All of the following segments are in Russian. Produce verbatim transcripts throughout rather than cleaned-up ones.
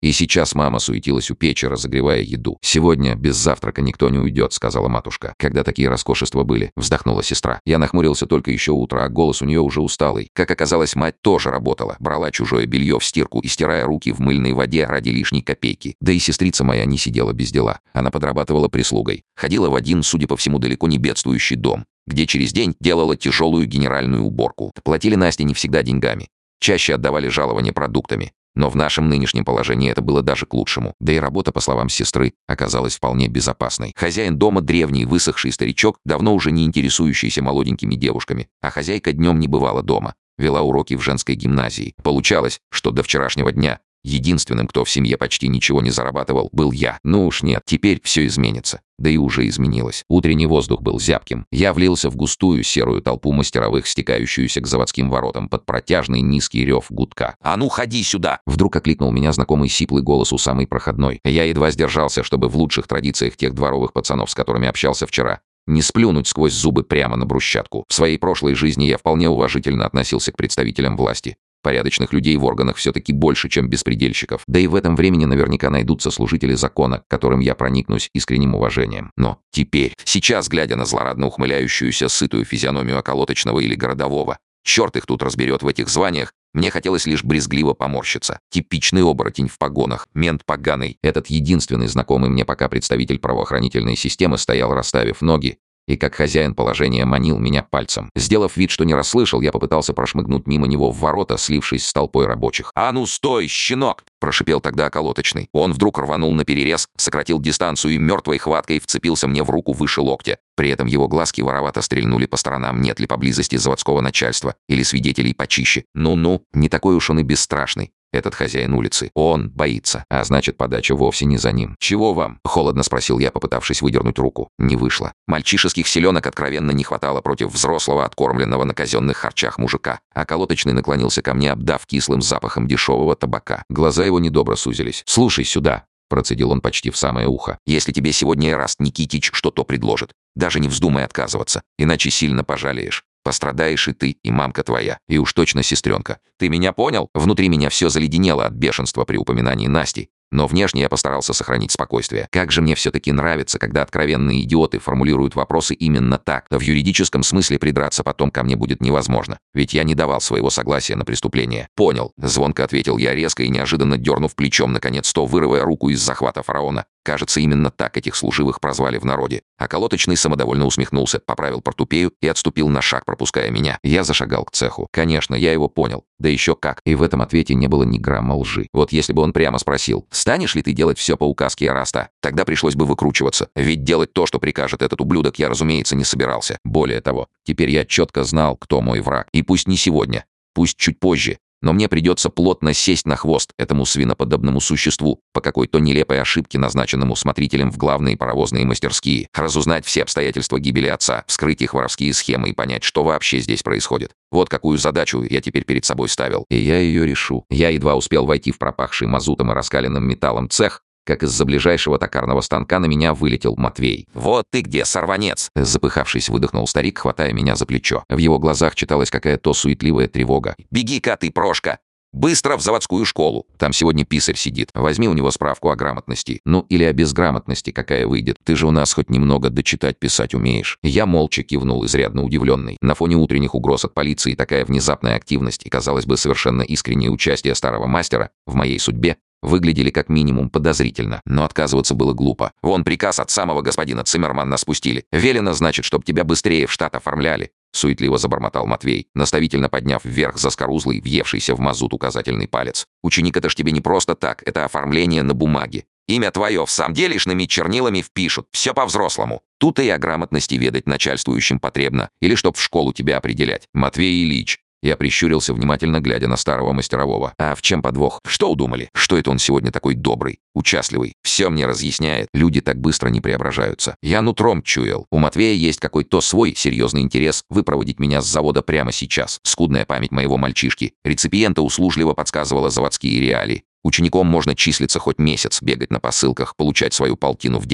И сейчас мама суетилась у печи, разогревая еду. «Сегодня без завтрака никто не уйдет», — сказала матушка. «Когда такие роскошества были?» — вздохнула сестра. Я нахмурился только еще утро, а голос у нее уже усталый. Как оказалось, мать тоже работала. Брала чужое белье в стирку и, стирая руки в мыльной воде ради лишней копейки. Да и сестрица моя не сидела без дела. Она подрабатывала прислугой. Ходила в один, судя по всему, далеко не бедствующий дом, где через день делала тяжелую генеральную уборку. Платили Насте не всегда деньгами. Чаще отдавали жалования продуктами. Но в нашем нынешнем положении это было даже к лучшему. Да и работа, по словам сестры, оказалась вполне безопасной. Хозяин дома — древний, высохший старичок, давно уже не интересующийся молоденькими девушками. А хозяйка днем не бывала дома. Вела уроки в женской гимназии. Получалось, что до вчерашнего дня единственным, кто в семье почти ничего не зарабатывал, был я. Ну уж нет, теперь все изменится. Да и уже изменилось. Утренний воздух был зябким. Я влился в густую серую толпу мастеровых, стекающуюся к заводским воротам под протяжный низкий рев гудка. «А ну, ходи сюда!» Вдруг окликнул меня знакомый сиплый голос у самой проходной. Я едва сдержался, чтобы в лучших традициях тех дворовых пацанов, с которыми общался вчера, не сплюнуть сквозь зубы прямо на брусчатку. В своей прошлой жизни я вполне уважительно относился к представителям власти. Порядочных людей в органах все-таки больше, чем беспредельщиков. Да и в этом времени наверняка найдутся служители закона, к которым я проникнусь искренним уважением. Но теперь, сейчас, глядя на злорадно ухмыляющуюся сытую физиономию околоточного или городового, черт их тут разберет в этих званиях, мне хотелось лишь брезгливо поморщиться. Типичный оборотень в погонах, мент поганый. Этот единственный знакомый мне пока представитель правоохранительной системы стоял, расставив ноги, и как хозяин положения манил меня пальцем. Сделав вид, что не расслышал, я попытался прошмыгнуть мимо него в ворота, слившись с толпой рабочих. «А ну стой, щенок!» — прошипел тогда околоточный. Он вдруг рванул наперерез, сократил дистанцию и мертвой хваткой вцепился мне в руку выше локтя. При этом его глазки воровато стрельнули по сторонам, нет ли поблизости заводского начальства или свидетелей почище. Ну-ну, не такой уж он и бесстрашный. Этот хозяин улицы. Он боится, а значит, подача вовсе не за ним. «Чего вам?» — холодно спросил я, попытавшись выдернуть руку. Не вышло. Мальчишеских селенок откровенно не хватало против взрослого, откормленного на казенных харчах мужика. А колоточный наклонился ко мне, обдав кислым запахом дешевого табака. Глаза его недобро сузились. «Слушай сюда», — процедил он почти в самое ухо. «Если тебе сегодня Эраст Никитич что-то предложит, даже не вздумай отказываться, иначе сильно пожалеешь. Пострадаешь и ты, и мамка твоя, и уж точно сестренка. Ты меня понял?» Внутри меня все заледенело от бешенства при упоминании Насти. Но внешне я постарался сохранить спокойствие. Как же мне все-таки нравится, когда откровенные идиоты формулируют вопросы именно так. В юридическом смысле придраться потом ко мне будет невозможно. Ведь я не давал своего согласия на преступление. «Понял», — звонко ответил я, резко и неожиданно дернув плечом, наконец-то вырывая руку из захвата фараона. Кажется, именно так этих служивых прозвали в народе. А колоточный самодовольно усмехнулся, поправил портупею и отступил на шаг, пропуская меня. Я зашагал к цеху. Конечно, я его понял. Да еще как. И в этом ответе не было ни грамма лжи. Вот если бы он прямо спросил: «Станешь ли ты делать все по указке Эраста?» Тогда пришлось бы выкручиваться. Ведь делать то, что прикажет этот ублюдок, я, разумеется, не собирался. Более того, теперь я четко знал, кто мой враг. И пусть не сегодня, пусть чуть позже, но мне придется плотно сесть на хвост этому свиноподобному существу, по какой-то нелепой ошибке, назначенному смотрителем в главные паровозные мастерские, разузнать все обстоятельства гибели отца, вскрыть их воровские схемы и понять, что вообще здесь происходит. Вот какую задачу я теперь перед собой ставил. И я ее решу. Я едва успел войти в пропахший мазутом и раскаленным металлом цех, как из-за ближайшего токарного станка на меня вылетел Матвей. «Вот ты где, сорванец!» Запыхавшись, выдохнул старик, хватая меня за плечо. В его глазах читалась какая-то суетливая тревога. «Беги-ка ты, Прошка! Быстро в заводскую школу! Там сегодня писарь сидит. Возьми у него справку о грамотности. Ну, или о безграмотности, какая выйдет. Ты же у нас хоть немного дочитать, писать умеешь». Я молча кивнул, изрядно удивленный. На фоне утренних угроз от полиции такая внезапная активность и, казалось бы, совершенно искреннее участие старого мастера в моей судьбе выглядели как минимум подозрительно, но отказываться было глупо. Вон приказ от самого господина Циммермана спустили. Велено, значит, чтоб тебя быстрее в штат оформляли. Суетливо забормотал Матвей, наставительно подняв вверх заскорузлый, въевшийся в мазут указательный палец. «Ученик, это ж тебе не просто так, это оформление на бумаге. Имя твое в самом делешными чернилами впишут, все по-взрослому. Тут и о грамотности ведать начальствующим потребно, или чтоб в школу тебя определять. Матвей Ильич». Я прищурился, внимательно глядя на старого мастерового. А в чем подвох? Что удумали? Что это он сегодня такой добрый, участливый? Все мне разъясняет. Люди так быстро не преображаются. Я нутром чуял. У Матвея есть какой-то свой серьезный интерес выпроводить меня с завода прямо сейчас. Скудная память моего мальчишки. Реципиента услужливо подсказывала заводские реалии. Учеником можно числиться хоть месяц, бегать на посылках, получать свою полтину в день.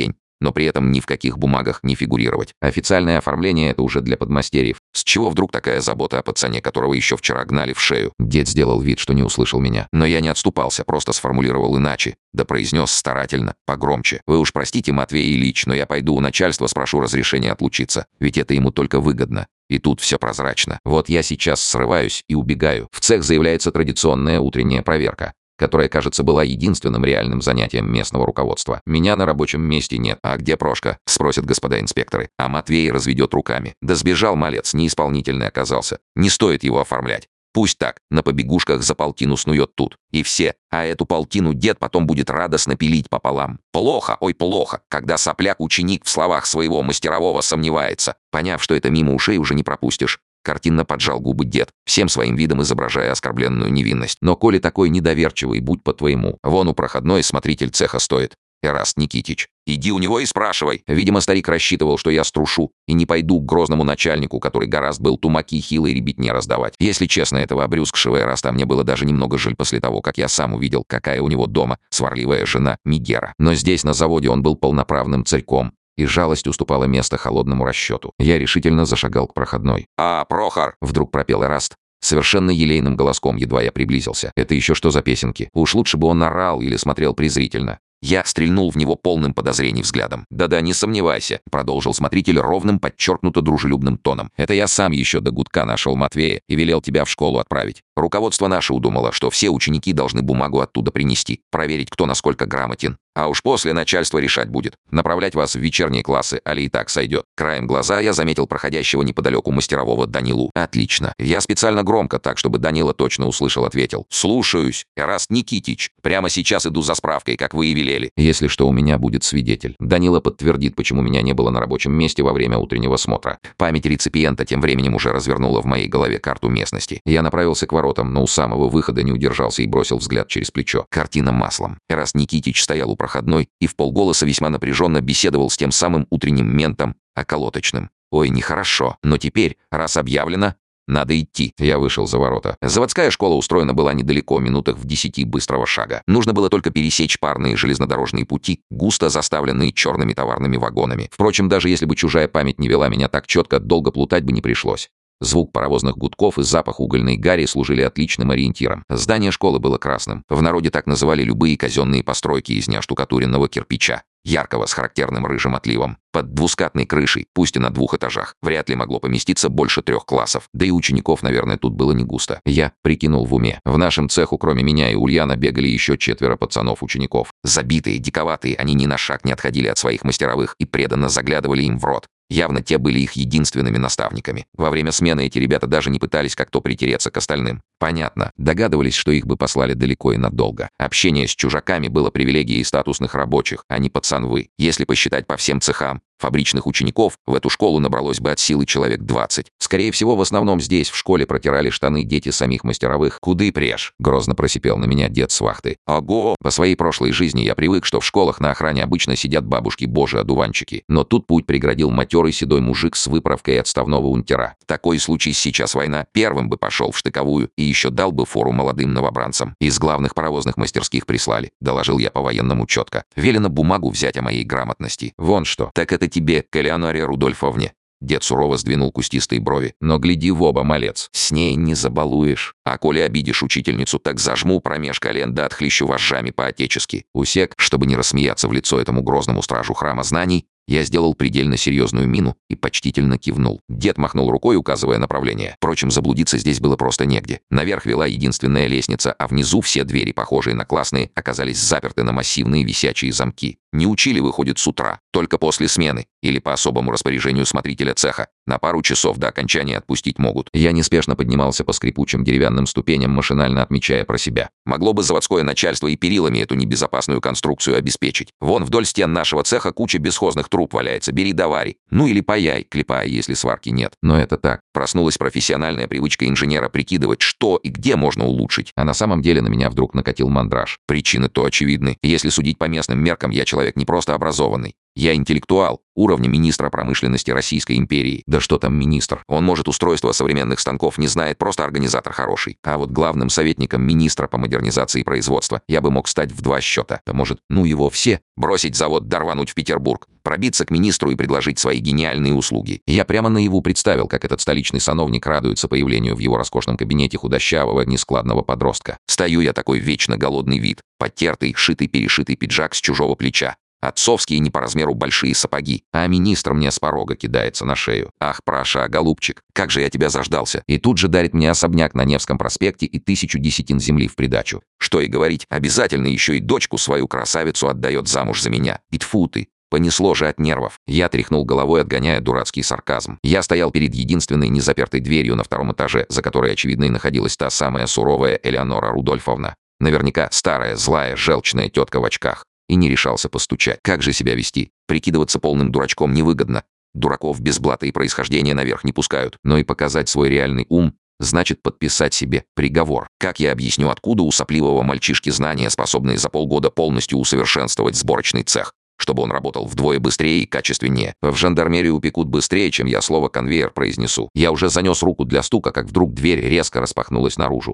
но при этом ни в каких бумагах не фигурировать. Официальное оформление — это уже для подмастерьев. С чего вдруг такая забота о пацане, которого еще вчера гнали в шею? Дед сделал вид, что не услышал меня. Но я не отступался, просто сформулировал иначе. Да произнес старательно, погромче. Вы уж простите, Матвей Ильич, но я пойду у начальства, спрошу разрешения отлучиться. Ведь это ему только выгодно. И тут все прозрачно. Вот я сейчас срываюсь и убегаю. В цех заявляется традиционная утренняя проверка, которая, кажется, была единственным реальным занятием местного руководства. Меня на рабочем месте нет. А где Прошка? Спросят господа инспекторы. А Матвей разведет руками. Да сбежал малец, неисполнительный оказался. Не стоит его оформлять. Пусть так, на побегушках за полтину снует тут. И все. А эту полтину дед потом будет радостно пилить пополам. Плохо, ой, плохо, когда сопляк-ученик в словах своего мастерового сомневается. Поняв, что это мимо ушей уже не пропустишь, картинно поджал губы дед, всем своим видом изображая оскорбленную невинность. Но коли такой недоверчивый, будь по-твоему. Вон у проходной смотритель цеха стоит. Эраст Никитич. Иди у него и спрашивай. Видимо, старик рассчитывал, что я струшу и не пойду к грозному начальнику, который гораст был тумаки хилой ребятне раздавать. Если честно, этого обрюзгшего Эраста мне было даже немного жаль после того, как я сам увидел, какая у него дома сварливая жена Мигера. Но здесь, на заводе, он был полноправным царьком, и жалость уступала место холодному расчету. Я решительно зашагал к проходной. «А, Прохор!» — вдруг пропел Эраст. Совершенно елейным голоском, едва я приблизился. Это еще что за песенки? Уж лучше бы он орал или смотрел презрительно. Я стрельнул в него полным подозрений взглядом. «Да-да, не сомневайся», — продолжил смотритель ровным, подчеркнуто дружелюбным тоном. «Это я сам еще до гудка нашел Матвея и велел тебя в школу отправить. Руководство наше удумало, что все ученики должны бумагу оттуда принести, проверить, кто насколько грамотен. А уж после начальство решать будет, направлять вас в вечерние классы, али и так сойдет». Краем глаза я заметил проходящего неподалеку мастерового Данилу. «Отлично. Я специально громко, так, чтобы Данила точно услышал, ответил. Слушаюсь, Эраст Никитич. Прямо сейчас иду за справкой, как вы и велели. Если что, у меня будет свидетель. Данила подтвердит, почему меня не было на рабочем месте во время утреннего смотра. Память реципиента тем временем уже развернула в моей голове карту местности. Я направился к воротам, но у самого выхода не удержался и бросил взгляд через плечо. Картина маслом. Эраст Никитич стоял у проходной и вполголоса весьма напряженно беседовал с тем самым утренним ментом, околоточным. Ой, нехорошо. Но теперь, раз объявлено, надо идти. Я вышел за ворота. Заводская школа устроена была недалеко, минутах в десяти быстрого шага. Нужно было только пересечь парные железнодорожные пути, густо заставленные черными товарными вагонами. Впрочем, даже если бы чужая память не вела меня так четко, долго плутать бы не пришлось. Звук паровозных гудков и запах угольной гари служили отличным ориентиром. Здание школы было красным. В народе так называли любые казенные постройки из неоштукатуренного кирпича, яркого, с характерным рыжим отливом. Под двускатной крышей, пусть и на двух этажах, вряд ли могло поместиться больше трех классов. Да и учеников, наверное, тут было не густо. Я прикинул в уме. В нашем цеху, кроме меня и Ульяна, бегали еще четверо пацанов-учеников. Забитые, диковатые, они ни на шаг не отходили от своих мастеровых и преданно заглядывали им в рот. Явно те были их единственными наставниками. Во время смены эти ребята даже не пытались как-то притереться к остальным. Понятно. Догадывались, что их бы послали далеко и надолго. Общение с чужаками было привилегией статусных рабочих, а не пацанвы. Если посчитать по всем цехам, фабричных учеников в эту школу набралось бы от силы человек двадцать. Скорее всего, в основном здесь, в школе, протирали штаны дети самих мастеровых. «Куды прешь?» — грозно просипел на меня дед с вахты. «Ого!» По своей прошлой жизни я привык, что в школах на охране обычно сидят бабушки-божи-одуванчики. Но тут путь преградил матерый седой мужик с выправкой отставного унтера. В такой случай сейчас война, первым бы пошел в штыковую и еще дал бы фору молодым новобранцам. Из главных паровозных мастерских прислали, доложил я по-военному четко. Велено бумагу взять о моей грамотности. Вон что. Так это тебе, к Элеоноре Рудольфовне. Дед сурово сдвинул кустистые брови. «Но гляди в оба, малец. С ней не забалуешь. А коли обидишь учительницу, так зажму промеж колен да отхлещу вожжами по-отечески». Усек, чтобы не рассмеяться в лицо этому грозному стражу храма знаний, я сделал предельно серьезную мину и почтительно кивнул. Дед махнул рукой, указывая направление. Впрочем, заблудиться здесь было просто негде. Наверх вела единственная лестница, а внизу все двери, похожие на классные, оказались заперты на массивные висячие замки. Не учили, выходит, с утра, только после смены или по особому распоряжению смотрителя цеха. На пару часов до окончания отпустить могут. Я неспешно поднимался по скрипучим деревянным ступеням, машинально отмечая про себя. Могло бы заводское начальство и перилами эту небезопасную конструкцию обеспечить. Вон вдоль стен нашего цеха куча бесхозных труб валяется. Бери да вари. Ну или паяй, клепай, если сварки нет. Но это так. Проснулась профессиональная привычка инженера прикидывать, что и где можно улучшить. А на самом деле на меня вдруг накатил мандраж. Причины то очевидны. Если судить по местным меркам, я человек не просто образованный, Я интеллектуал, уровня министра промышленности Российской империи. Да что там министр? Он, может, устройство современных станков не знает, просто организатор хороший. А вот главным советником министра по модернизации производства я бы мог стать в два счета. А может, ну его все? Бросить завод, дорвануть в Петербург, пробиться к министру и предложить свои гениальные услуги. Я прямо наяву представил, как этот столичный сановник радуется появлению в его роскошном кабинете худощавого, нескладного подростка. Стою я такой вечно голодный вид, потертый, шитый-перешитый пиджак с чужого плеча. Отцовские не по размеру большие сапоги, а министр мне с порога кидается на шею. «Ах, Праша, голубчик, как же я тебя заждался!» И тут же дарит мне особняк на Невском проспекте и тысячу десятин земли в придачу. Что и говорить, обязательно еще и дочку свою красавицу отдает замуж за меня. И тьфу ты! Понесло же от нервов. Я тряхнул головой, отгоняя дурацкий сарказм. Я стоял перед единственной незапертой дверью на втором этаже, за которой, очевидно, и находилась та самая суровая Элеонора Рудольфовна. Наверняка старая, злая, желчная тетка в очках. И не решался постучать. Как же себя вести? Прикидываться полным дурачком невыгодно. Дураков без блата и происхождения наверх не пускают. Но и показать свой реальный ум значит подписать себе приговор. Как я объясню, откуда у сопливого мальчишки знания, способные за полгода полностью усовершенствовать сборочный цех, чтобы он работал вдвое быстрее и качественнее? В жандармерию упекут быстрее, чем я слово «конвейер» произнесу. Я уже занес руку для стука, как вдруг дверь резко распахнулась наружу.